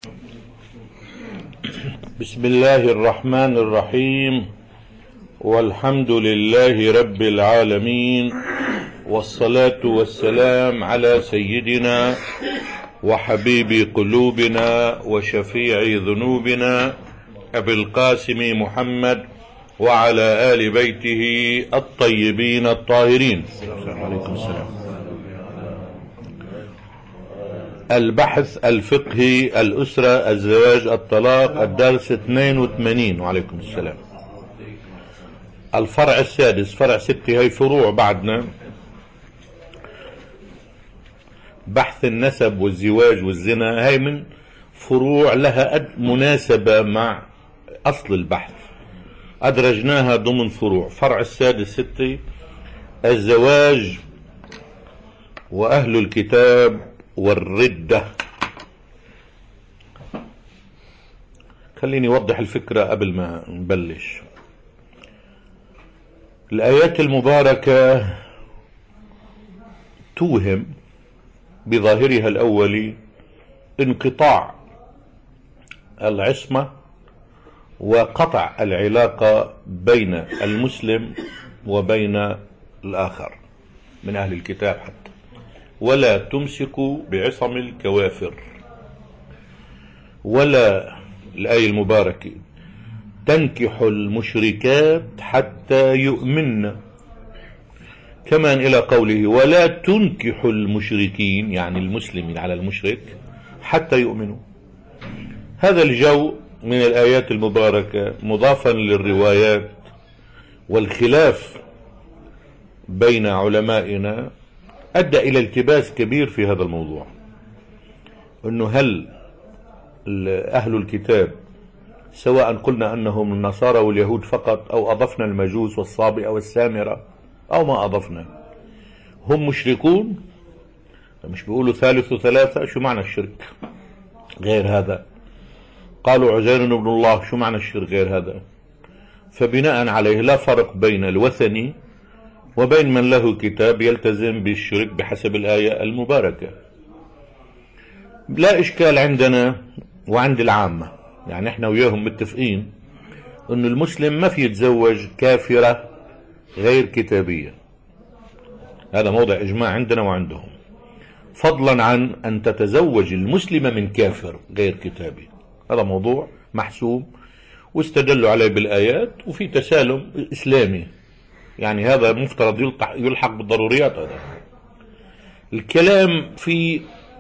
بسم الله الرحمن الرحيم، والحمد لله رب العالمين، والصلاة والسلام على سيدنا وحبيب قلوبنا وشفيع ذنوبنا أبي القاسم محمد وعلى آل بيته الطيبين الطاهرين. عليكم السلام. البحث الفقهي، الأسرة، الزواج، الطلاق، الدرس 82. وعليكم السلام. الفرع السادس، فرع 6. هي فروع بعدنا. بحث النسب والزواج والزنا، هي من فروع لها مناسبة مع أصل البحث، أدرجناها ضمن فروع. فرع السادس 6، الزواج وأهل الكتاب والردة. خليني أوضح الفكرة قبل ما نبلش. الآيات المباركة توهم بظاهرها الأولي انقطاع العصمة وقطع العلاقة بين المسلم وبين الآخر من أهل الكتاب حتى. ولا تمسكوا بعصم الكوافر، ولا الآية المباركة تنكحوا المشركات حتى يؤمن، كمان إلى قوله ولا تنكحوا المشركين، يعني المسلمين على المشرك، حتى يؤمنوا. هذا الجو من الآيات المباركة مضافا للروايات والخلاف بين علمائنا أدى إلى التباس كبير في هذا الموضوع، أنه هل أهل الكتاب سواء قلنا أنهم النصارى واليهود فقط، أو أضفنا المجوس والصابئة والسامرة أو ما أضفنا، هم مشركون؟ مش بيقولوا ثالث ثلاثة؟ شو معنى الشرك غير هذا؟ قالوا عزير ابن الله، شو معنى الشرك غير هذا؟ فبناء عليه لا فرق بين الوثني وبين من له كتاب يلتزم بالشرك بحسب الآية المباركة. لا إشكال عندنا وعند العامة، يعني احنا وياهم متفقين أن المسلم ما في يتزوج كافرة غير كتابية، هذا موضع إجماع عندنا وعندهم، فضلا عن أن تتزوج المسلمة من كافر غير كتابي، هذا موضوع محسوم واستدلوا عليه بالآيات، وفي تسالم إسلامي، يعني هذا مفترض يلحق بالضروريات. هذا الكلام في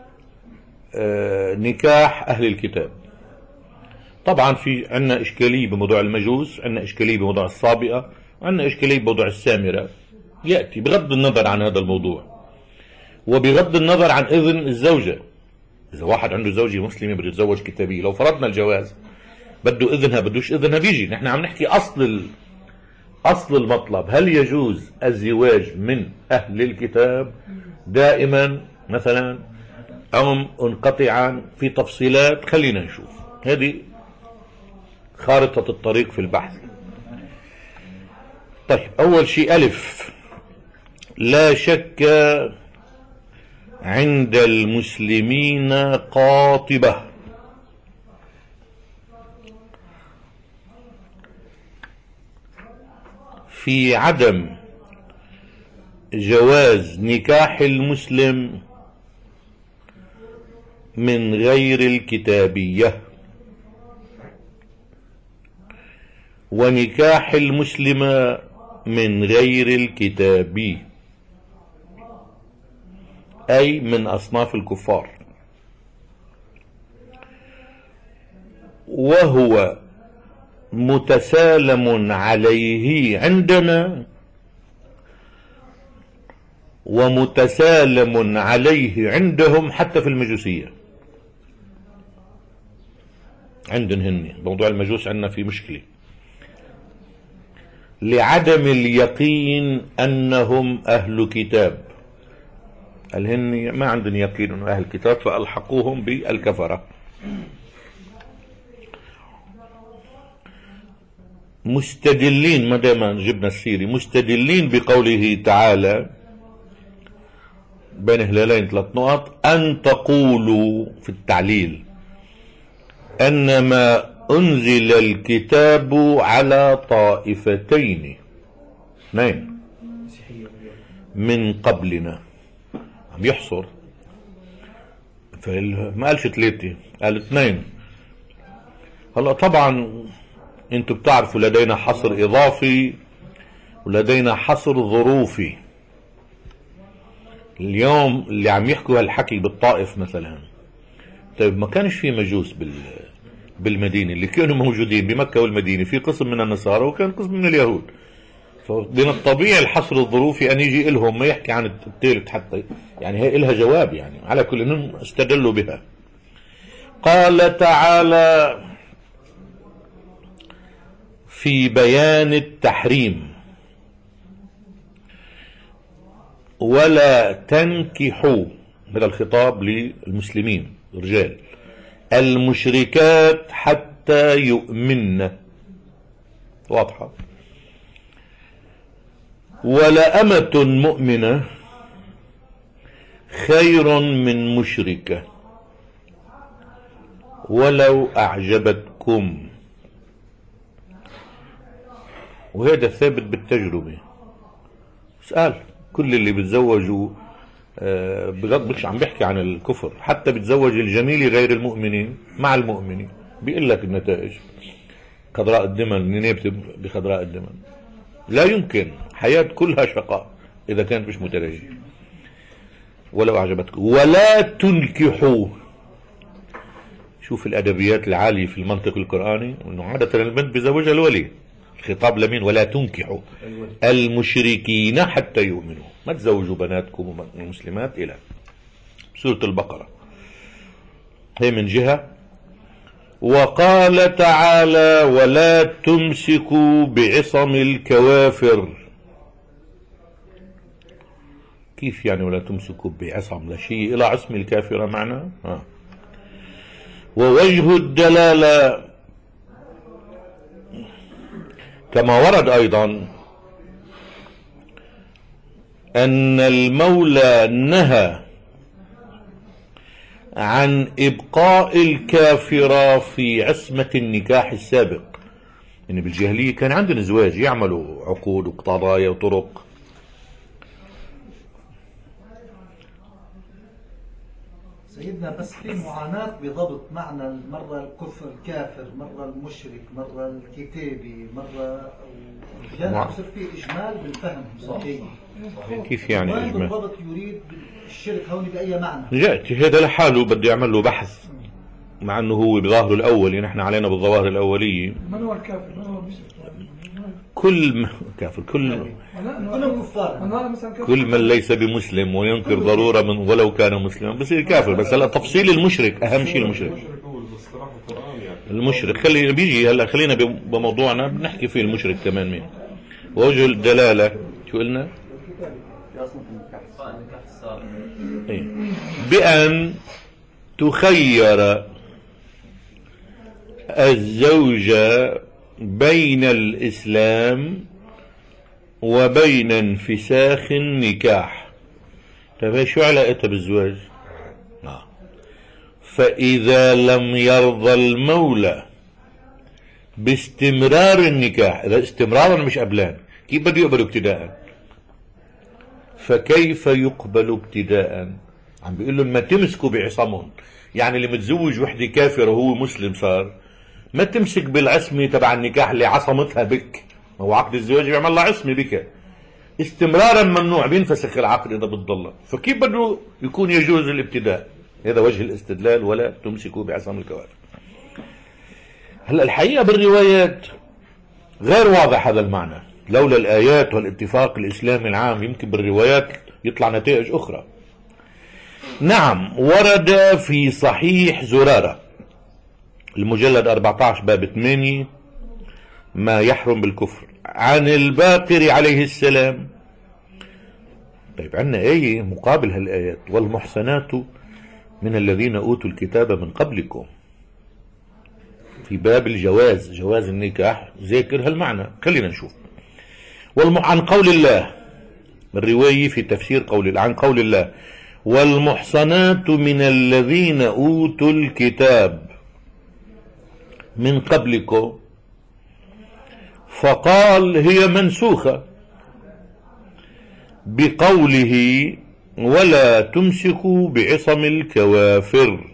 نكاح أهل الكتاب. طبعا في عنا إشكالية بموضوع المجوس، عنا إشكالية بموضوع الصابئة، عنا إشكالية بموضوع السامرة، يأتي بغض النظر عن هذا الموضوع وبغض النظر عن إذن الزوجة. إذا واحد عنده زوجة مسلمة بده يتزوج كتابية، لو فرضنا الجواز بده إذنها بدوش إذنها، بيجي نحن عم نحكي أصل المطلب، هل يجوز الزواج من أهل الكتاب دائما مثلا أم انقطعا؟ في تفصيلات، خلينا نشوف. هذه خارطة الطريق في البحث. طيب، أول شيء ألف، لا شك عند المسلمين قاطبة في عدم جواز نكاح المسلم من غير الكتابية، ونكاح المسلمة من غير الكتابي، أي من أصناف الكفار، وهو متسالم عليه عندنا ومتسالم عليه عندهم، حتى في المجوسية عندن هن. موضوع المجوس عندنا في مشكلة لعدم اليقين أنهم أهل كتاب، الهن ما عندن يقين أنهم أهل كتاب فألحقوهم بالكفرة. مستدلين، ما دام جبنا السيرة، مستدلين بقوله تعالى بين هلالين 3 نقط، أن تقولوا في التعليل أنما أنزل الكتاب على طائفتين اثنين من قبلنا، عم يحصر، ما قالش ثلاثة، قال اثنين. هلا طبعا انتم بتعرفوا لدينا حصر إضافي ولدينا حصر ظروفي. اليوم اللي عم يحكوا هالحكي بالطائف مثلا، طيب ما كانش في مجوس بالمدينة، اللي كانوا موجودين بمكة والمدينة في قسم من النصارى وكان قسم من اليهود، فمن الطبيعي الحصر الظروفي أن يجي إلهم ما يحكي عن الثالث حتى، يعني هي إلها جواب، يعني على كل إنهم استدلوا بها. قال تعالى في بيان التحريم: ولا تنكحوا، هذا الخطاب للمسلمين الرجال، المشركات حتى يؤمن، واضحة. ولا أمة مؤمنة خير من مشركة ولو أعجبتكم، وهذا ثابت بالتجربة. اسأل كل اللي بتزوجوا، بغض مش عم بيحكي عن الكفر، حتى بتزوج الجميل غير المؤمنين مع المؤمنين، بيقول لك النتائج خضراء الدمن، نينيبت بخضراء الدمن. لا يمكن، حياة كلها شقاء إذا كانت مش متدينة. ولو أعجبتكم ولا تنكحوا، شوف الأدبيات العالية في المنطق القرآني، إنه عادة البنت بزوجها الولي، الخطاب لمين؟ ولا تنكحوا المشركين حتى يؤمنوا، ما تزوجوا بناتكم المسلمات إلى سورة البقرة. هي من جهة. وقال تعالى: ولا تمسكوا بعصم الكوافر. كيف يعني ولا تمسكوا بعصم؟ لا شيء إلى عصم الكافرة معنا. ووجه الدلالة كما ورد أيضا أن المولى نهى عن إبقاء الكافرة في عصمة النكاح السابق. يعني بالجاهلية كان عندنا زواج يعملوا عقود وقضايا وطرق. سيدنا بس في معاناة بضبط معنى، مرة الكفر الكافر، مرة المشرك، مرة الكتابي، مرة الجنة، بصير في إجمال بالفهم. كيف يعني إجمال؟ بالضبط يريد الشرك هون بأي معنى؟ جاءت هذا لحاله بده يعمل له بحث، مع أنه هو بظاهره الأولي، نحن علينا بالظواهر الأولية. من هو الكافر؟ من هو المشرك؟ كل كافر، كلهم كفار، كل من ليس بمسلم وينكر ضرورة من ولو كان مسلما بصير كافر. بس هلا تفصيل المشرك أهم شيء. المشرك خلي بيجي هلا، خلينا بموضوعنا بنحكي فيه المشرك كمان مين. ووجه الدلالة شو قلنا؟ بأن تخير الزوجة بين الإسلام وبين انفساخ النكاح. طيب شو علاقتها بالزواج؟ فإذا لم يرضى المولى باستمرار النكاح، إذا استمرارا مش قبلان، كيف بده يقبلوا ابتداء؟ فكيف يقبل ابتداء؟ عم بيقول لهم ما تمسكوا بعصمهم. يعني اللي متزوج وحده كافره وهو مسلم صار، ما تمسك بالعصمة تبع النكاح اللي عصمتها بك، هو عقد الزواج بيعمل لها عصمة بك، استمرارا ممنوع، بينفسخ العقد إذا بتضل. فكيف بده يكون يجوز الابتداء؟ هذا وجه الاستدلال: ولا تمسكوا بعصم الكوافر. هلا الحقيقة بالروايات غير واضح هذا المعنى، لولا الآيات والاتفاق الإسلامي العام يمكن بالروايات يطلع نتائج أخرى. نعم، ورد في صحيح زرارة المجلد 14 باب 8 ما يحرم بالكفر عن الباقر عليه السلام. طيب عندنا آية مقابل هالآيات: والمحسنات من الذين أوتوا الكتاب من قبلكم، في باب الجواز، جواز النكاح، ذكر هالمعنى. خلينا نشوف. عن قول الله، الرواية في تفسير عن قول الله: والمحصنات من الذين أوتوا الكتاب. من قبلكم، فقال هي منسوخة بقوله ولا تمسكوا بعصم الكوافر.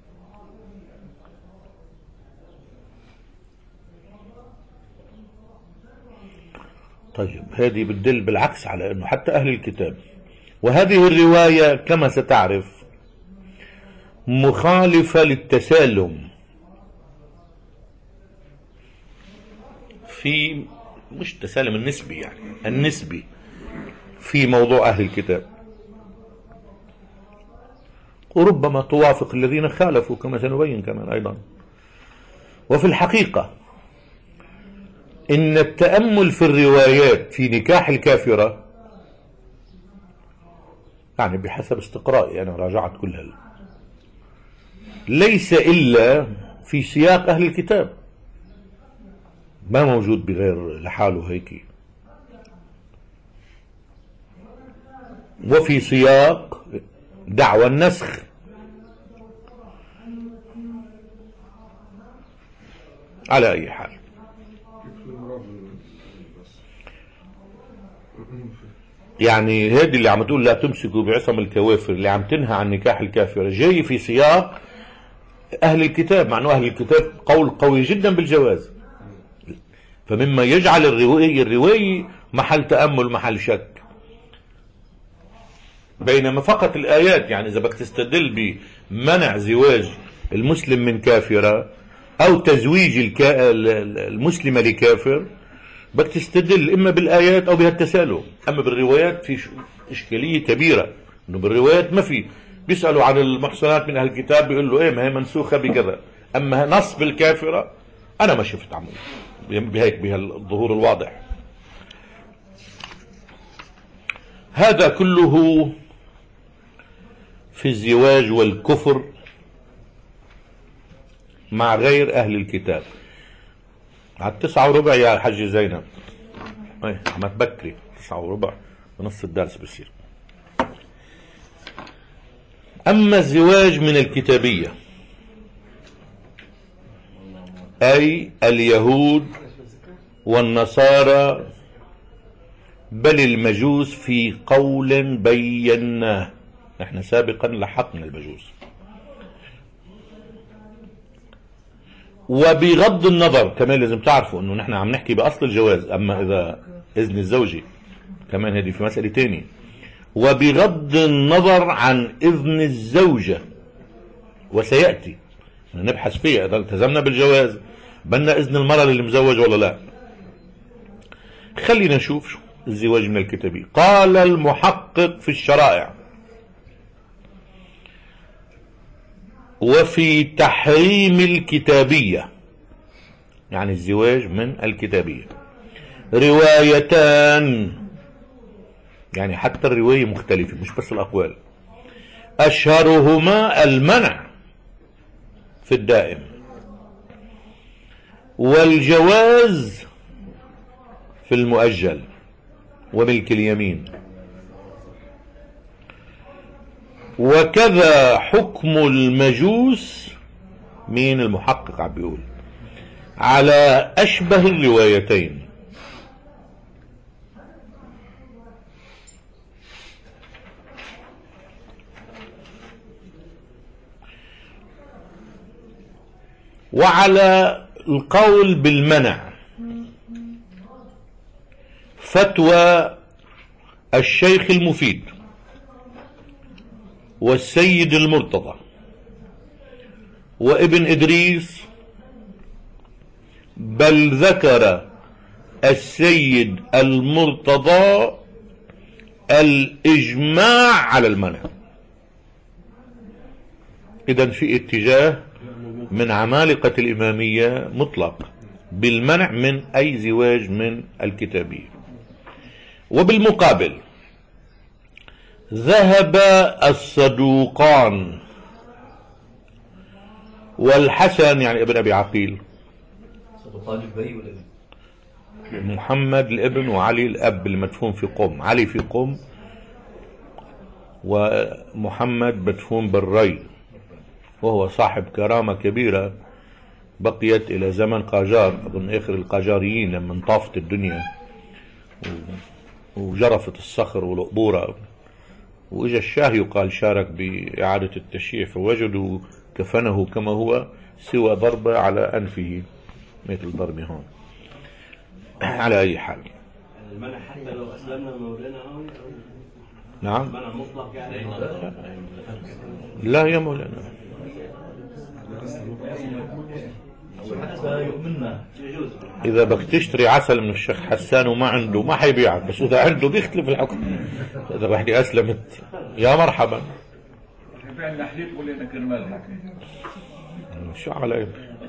طيب هذه بتدل بالعكس على أنه حتى أهل الكتاب، وهذه الرواية كما ستعرف مخالفة للتسالم في مش التسالم النسبي، يعني النسبي في موضوع أهل الكتاب، وربما توافق الذين خالفوا كما سنبين كمان أيضا. وفي الحقيقة إن التأمل في الروايات في نكاح الكافرة، يعني بحسب استقرائي أنا راجعت كلها، ليس إلا في سياق أهل الكتاب، ما موجود بغير لحاله هيك، وفي سياق دعوى النسخ. على أي حال يعني هذه اللي عم تقول لا تمسكوا بعصم الكوافر، اللي عم تنهى عن نكاح الكافرة، جاي في سياق أهل الكتاب، مع أنه أهل الكتاب قول قوي جدا بالجواز، فمما يجعل الرواية محل تأمل محل شك. بينما فقط الآيات، يعني إذا بدك تستدل بمنع زواج المسلم من كافرة أو تزويج المسلمة لكافر، بدك تستدل إما بالآيات أو بهالتسالم. أما بالروايات في إشكالية كبيرة، إنه بالروايات ما في، بيسألوا عن المحصنات من أهل الكتاب بيقول له إيه ما هي منسوخة بكذا، أما نص بالكافرة أنا ما شفت عمل بهيك بهالظهور الواضح. هذا كله في الزواج والكفر مع غير أهل الكتاب. على 9:15 يا حج زينب، ما تبكري 9:15 بنص الدرس بصير. أما الزواج من الكتابية أي اليهود والنصارى بل المجوس في قول بيناه، نحن سابقا لحقنا المجوس، وبغض النظر كمان لازم تعرفوا انه نحن عم نحكي باصل الجواز، اما اذا اذن الزوجي كمان هذه في مسألة تانية، وبغض النظر عن اذن الزوجة، وسيأتي نبحث فيها اذا التزمنا بالجواز بدنا اذن المرأة اللي مزوج ولا لا. خلينا نشوف الزواج من الكتابية. قال المحقق في الشرائع وفي تحريم الكتابية، يعني الزواج من الكتابية، روايتان، يعني حتى الرواية مختلفة مش بس الأقوال، أشهرهما المنع في الدائم والجواز في المؤجل وملك اليمين، وكذا حكم المجوس. مين المحقق عم بيقول على أشبه الروايتين. وعلى القول بالمنع فتوى الشيخ المفيد والسيد المرتضى وابن إدريس، بل ذكر السيد المرتضى الإجماع على المنع. إذن في اتجاه من عمالقة الإمامية مطلق بالمنع من أي زواج من الكتابية. وبالمقابل ذهب الصدوقان والحسن، يعني ابن أبي عقيل، محمد الابن وعلي الأب المدفون في قم، علي في قم ومحمد مدفون بالري، وهو صاحب كرامة كبيرة بقيت إلى زمن قاجار، أظن آخر القاجاريين لما انطافت الدنيا وجرفت الصخر والقبورة، وإجا الشاه يقال شارك بإعادة التشييع، فوجدوا كفنه كما هو سوى ضربة على أنفه مثل ضربة هون. على أي حال المنع حتى لو أسلمنا مولانا نعم منع مطلق يعني لا يا مولانا، إذا بدك تشتري عسل من الشيخ حسان وما عنده ما حيبيعك، بس إذا عنده بيختلف الحكم. إذا وحدي أسلمت يا مرحبا. فعلا حليب قول لنا كرمال حكي شو علي.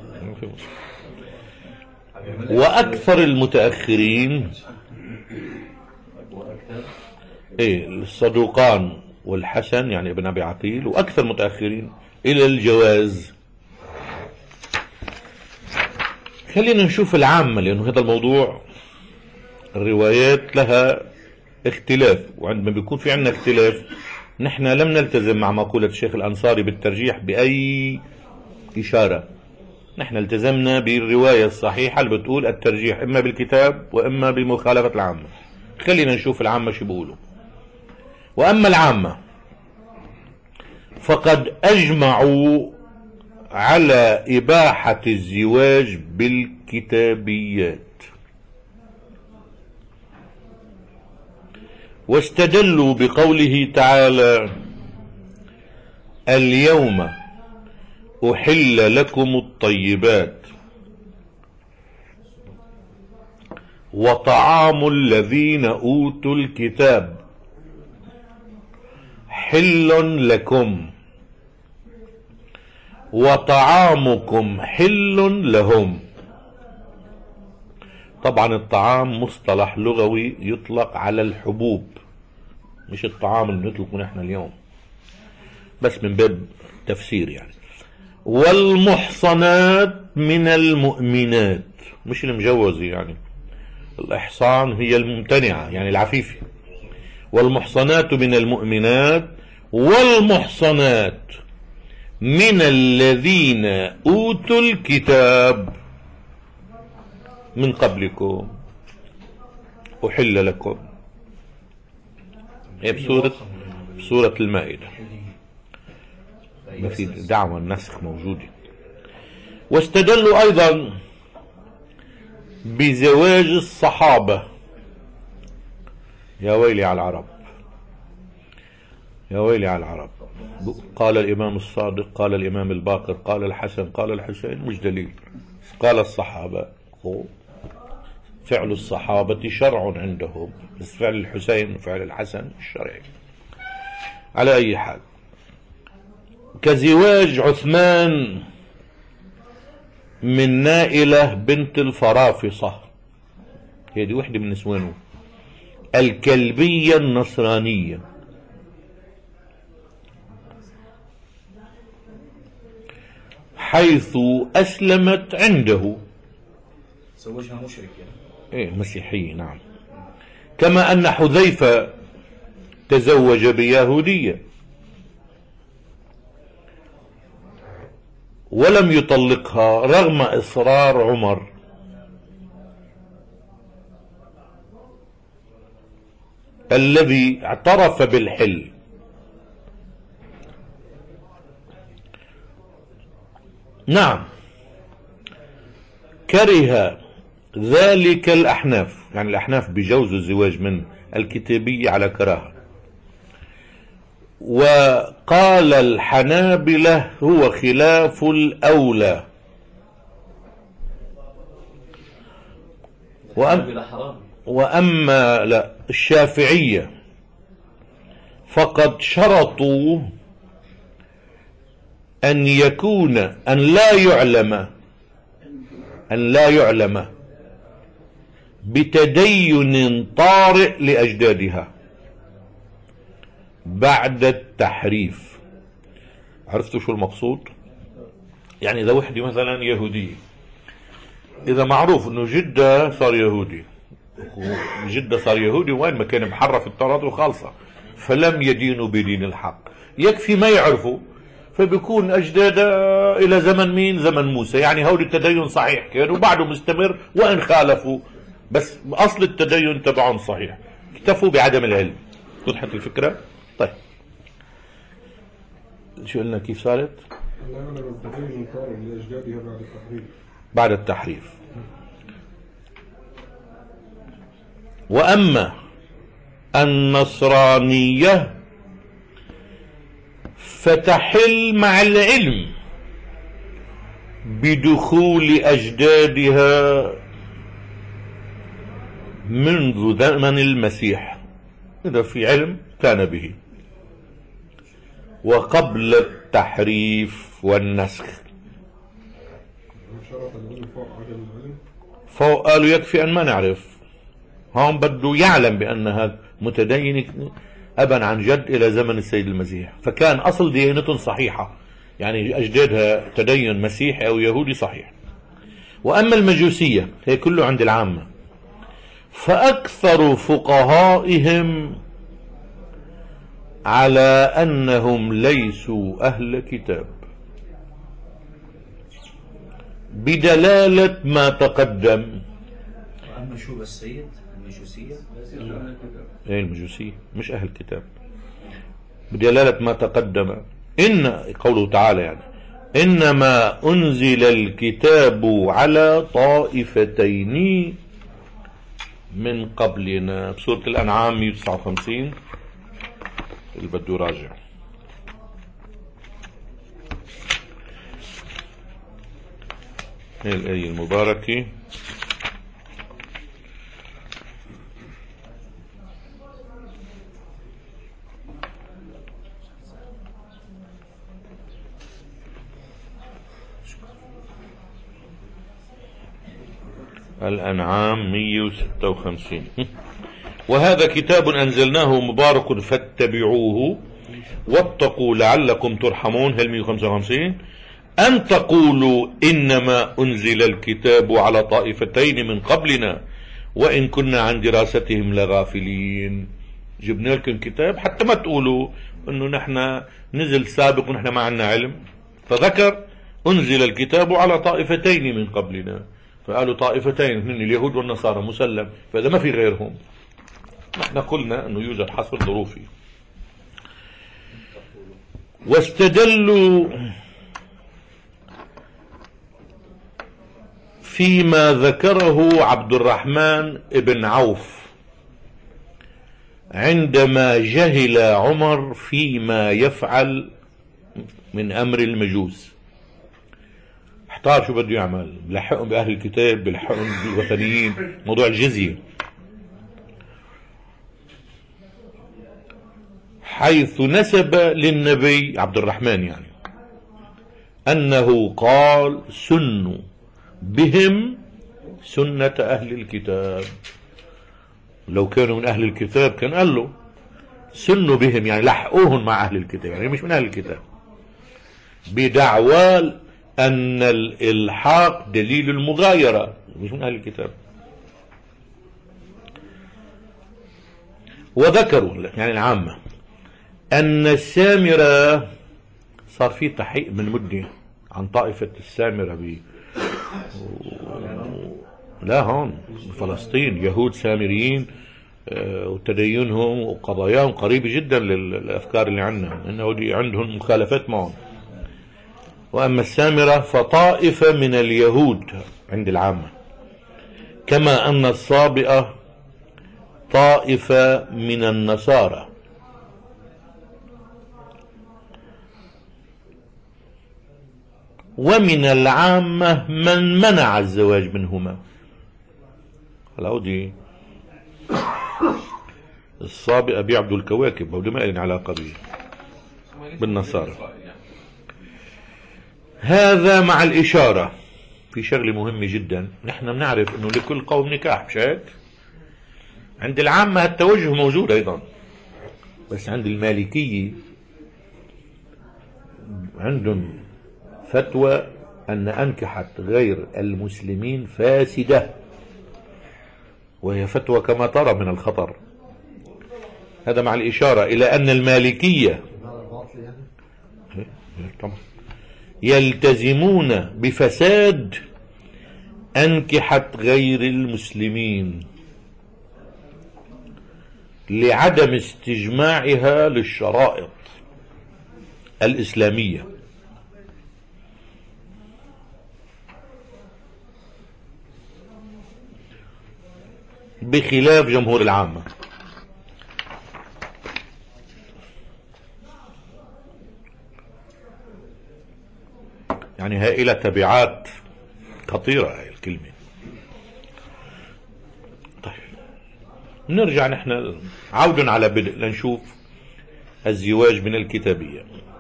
وأكثر المتأخرين الصدوقان والحسن يعني ابن أبي عقيل، وأكثر متأخرين إلى الجواز. خلينا نشوف العامة، لأنه هذا الموضوع الروايات لها اختلاف، وعندما بيكون في عندنا اختلاف نحن لم نلتزم مع مقولة الشيخ الأنصاري بالترجيح بأي إشارة. نحن التزمنا بالرواية الصحيحة اللي بتقول الترجيح إما بالكتاب وإما بمخالفة العامة. خلينا نشوف العامة شو بيقولوا. وأما العامة فقد أجمعوا على إباحة الزواج بالكتابيات، واستدلوا بقوله تعالى: اليوم أحل لكم الطيبات وطعام الذين أوتوا الكتاب حل لكم وطعامكم حل لهم. طبعا الطعام مصطلح لغوي يطلق على الحبوب، مش الطعام اللي نطلقه نحن اليوم، بس من باب تفسير يعني. والمحصنات من المؤمنات، مش المجوزة يعني، الإحصان هي الممتنعة يعني العفيفة. والمحصنات من المؤمنات والمحصنات من الذين أوتوا الكتاب من قبلكم أحل لكم. هي بسورة المائدة، ما في دعوة النسخ موجودة. واستدلوا أيضا بزواج الصحابة. يا ويلي على العرب، يا ويلي على العرب. قال الإمام الصادق، قال الإمام الباقر، قال الحسن، قال الحسين، مش دليل. قال الصحابة، فعل الصحابة شرع عندهم، بس فعل الحسين وفعل الحسن الشرعي. على أي حال، كزواج عثمان من نائلة بنت الفرافصة، هي دي وحدة من نسوانه، الكلبية النصرانية، حيث أسلمت عنده. زوجها مشرك يعني مسيحية نعم. كما أن حذيفة تزوج بيهودية ولم يطلقها رغم إصرار عمر. الذي اعترف بالحل. نعم، كره ذلك الأحناف، يعني الأحناف بجوزوا الزواج من الكتابية على كراهة. وقال الحنابلة هو خلاف الأولى. وأما لا الشافعية فقد شرطوا أن يكون أن لا يعلم بتدين طارئ لأجدادها بعد التحريف. عرفتوا شو المقصود؟ يعني إذا وحدة مثلا يهودية، إذا معروف أنه جدة صار يهودي، جدة صار يهودي، وين ما كان محرف التوراة وخالصة، فلم يدينوا بدين الحق، يكفي ما يعرفوا، فبيكون أجدادها إلى زمن مين؟ زمن موسى. يعني هول التدين صحيح كان وبعده مستمر وإن خالفوا، بس أصل التدين تبعهم صحيح، اكتفوا بعدم العلم. وضحت الفكرة؟ طيب شو قلنا كيف صارت؟ التدين قائم لأجدادها بعد التحريف. بعد التحريف. وأما النصرانية فتحل مع العلم بدخول أجدادها منذ زمن المسيح، إذا في علم كان به، وقبل التحريف والنسخ. فوق قالوا يكفي أن ما نعرف، هون بده يعلم بأنها متدين أبا عن جد إلى زمن السيد المسيح، فكان أصل ديانتهم صحيحة، يعني أجدادها تدين مسيحي أو يهودي صحيح. وأما المجوسية هي كله عند العامة، فأكثر فقهائهم على أنهم ليسوا أهل كتاب بدلالة ما تقدم. وأما شو بالسيد المجوسية؟ ايه المجوسية مش أهل كتاب بدلالة ما تقدم. إن قوله تعالى يعني إنما أنزل الكتاب على طائفتين من قبلنا، بسورة الأنعام 159 اللي بده يراجع. هي الآية المباركة الأنعام 156. وهذا كتاب أنزلناه مبارك فاتبعوه واتقوا لعلكم ترحمون. هل 155 أن تقولوا إنما أنزل الكتاب على طائفتين من قبلنا وإن كنا عن دراستهم لغافلين. جبنا لكم كتاب حتى ما تقولوا إنه نحن نزل سابق ونحن ما عنا علم. فذكر أنزل الكتاب على طائفتين من قبلنا، فقالوا طائفتين من اليهود والنصارى مسلم، فإذا ما في غيرهم. نحن قلنا أنه يوجد حصر ظروفي. واستدلوا فيما ذكره عبد الرحمن بن عوف عندما جهل عمر فيما يفعل من أمر المجوس. احتار شو بده يعمل، بلحقهم بأهل الكتاب، بلحقهم بالوثنيين، موضوع الجزية، حيث نسب للنبي عبد الرحمن يعني أنه قال سنوا بهم سنة أهل الكتاب. لو كانوا من أهل الكتاب كان قال له سنوا بهم، يعني لحقوهم مع أهل الكتاب، يعني مش من أهل الكتاب، بدعوى أن الإلحاق دليل المغايرة، مش من أهل الكتاب. وذكروا يعني العامة أن السامرة صار في تحقيق من مدة عن طائفة السامرة لا هون فلسطين يهود سامريين، وتدينهم وقضاياهم قريبة جدا للأفكار اللي عندنا، إنه عندهم مخالفات معهم. وأما السامرة فطائفة من اليهود عند العامة، كما أن الصابئة طائفة من النصارى. ومن العامة من منع الزواج منهما. العودي الصابئة بيعبدوا الكواكب، ودي ما لنا علاقة به بالنصارى. هذا مع الإشارة في شغلة مهمة جدا. نحن بنعرف أنه لكل قوم نكاح، مش هيك؟ عند العامة التوجه موجود أيضا، بس عند المالكية عندهم فتوى أن أنكحت غير المسلمين فاسدة، وهي فتوى كما ترى من الخطر. هذا مع الإشارة إلى أن المالكية طبعا يلتزمون بفساد أنكحة غير المسلمين لعدم استجماعها للشرائط الإسلامية، بخلاف جمهور العامة. يعني هاي لها تبعات خطيرة هاي الكلمة. طيب نرجع نحن عودا على بدء لنشوف الزواج من الكتابية.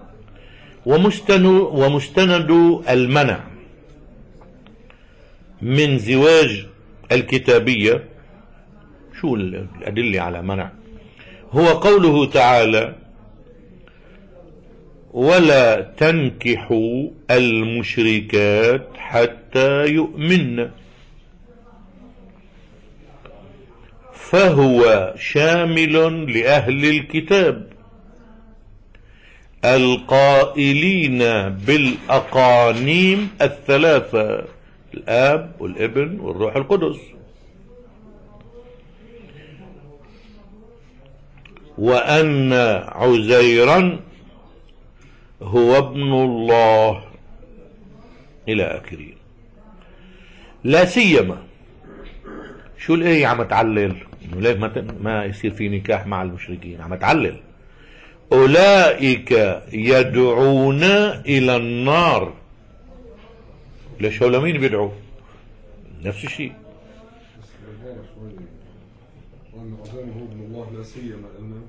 ومستند المنع من زواج الكتابية، شو الأدلة على منع؟ هو قوله تعالى: ولا تنكحوا المشركات حتى يؤمن، فهو شامل لأهل الكتاب القائلين بالأقانيم الثلاثة: الآب والابن والروح القدس. وأن عزيرا هو ابن الله إلى آخره. لا سيما شو الآية عم تعلل إنه ليه ما يصير في نكاح مع المشركين؟ عم تعلل أولئك يدعون إلى النار. ليش هؤلاء مين بيدعوا؟ نفس الشيء. وأن عزيرا هو ابن الله لا سيما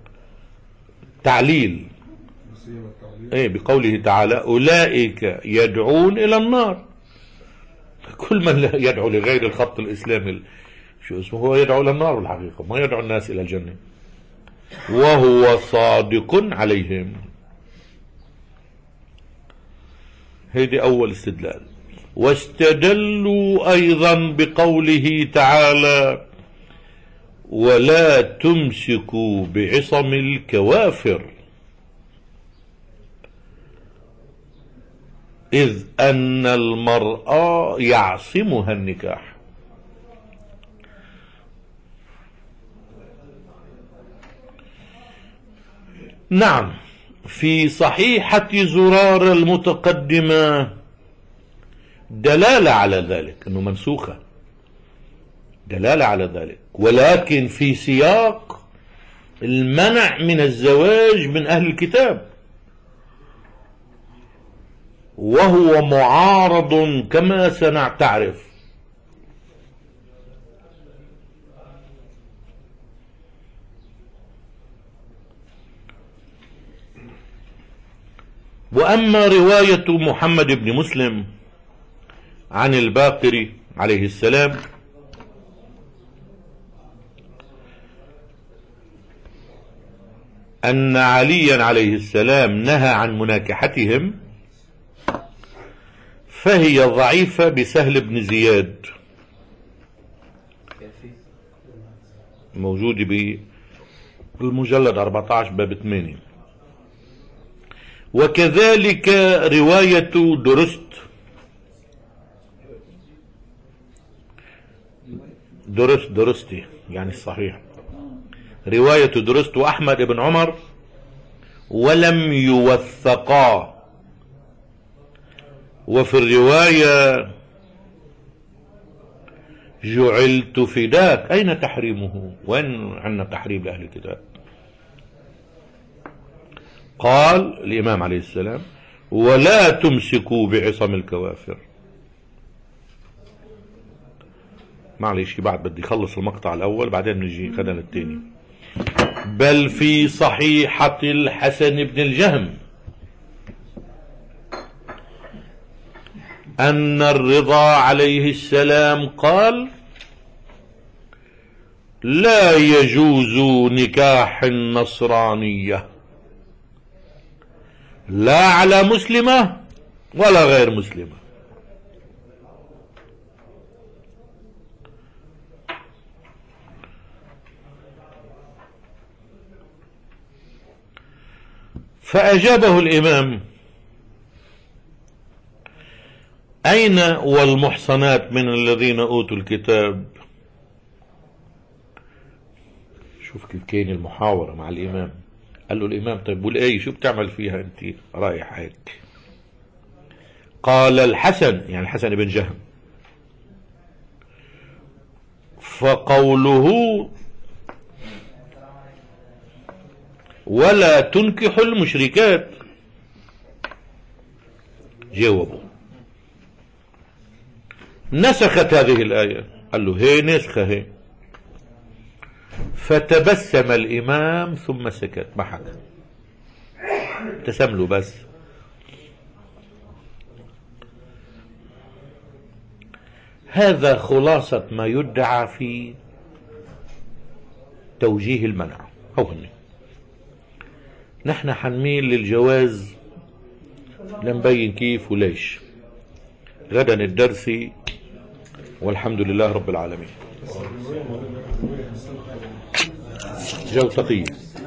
تعليل ايه بقوله تعالى: أولئك يدعون إلى النار. كل من يدعو لغير الخط الإسلامي شو اسمه هو يدعو إلى النار بالحقيقة، ما يدعو الناس إلى الجنة، وهو صادق عليهم. هيدي أول استدلال. واستدلوا أيضا بقوله تعالى: ولا تمسكوا بعصم الكوافر، إذ أن المرأة يعصمها النكاح. نعم، في صحيحة زرار المتقدمة دلالة على ذلك أنه منسوخة، دلالة على ذلك، ولكن في سياق المنع من الزواج من أهل الكتاب، وهو معارض كما سنعترف. وأما رواية محمد بن مسلم عن الباقر عليه السلام أن عليا عليه السلام نهى عن مناكحتهم، فهي ضعيفة بسهل بن زياد، موجودة بالمجلد 14 باب 8. وكذلك رواية درستي يعني الصحيح، رواية درست وأحمد بن عمر ولم يوثقا. وفي الرواية جعلت فداك، أين تحريمه؟ وين عندنا تحريم لأهل الكتاب؟ قال الإمام عليه السلام: ولا تمسكوا بعصم الكوافر. معلش بعد بدي خلص المقطع الأول بعدين نجي خدنا للتاني. بل في صحيحة الحسن بن الجهم أن الرضا عليه السلام قال: لا يجوز نكاح النصرانية لا على مسلمة ولا غير مسلمة. فأجابه الإمام أين والمحصنات من الذين أوتوا الكتاب؟ شوف كيف كان المحاورة مع الإمام. قال له الإمام طيب والآية شو بتعمل فيها أنت رايح هيك؟ قال الحسن، يعني الحسن بن جهم، فقوله ولا تنكحوا المشركات، جاوبوا نسخت هذه الآية. قال له هي نسخة هي. فتبسم الإمام ثم سكت، ما حكى، ابتسم له بس. هذا خلاصة ما يدعى في توجيه المنع. هو نحن حنميل للجواز، لنبين كيف وليش. غدا الدرس، والحمد لله رب العالمين. جوتقية.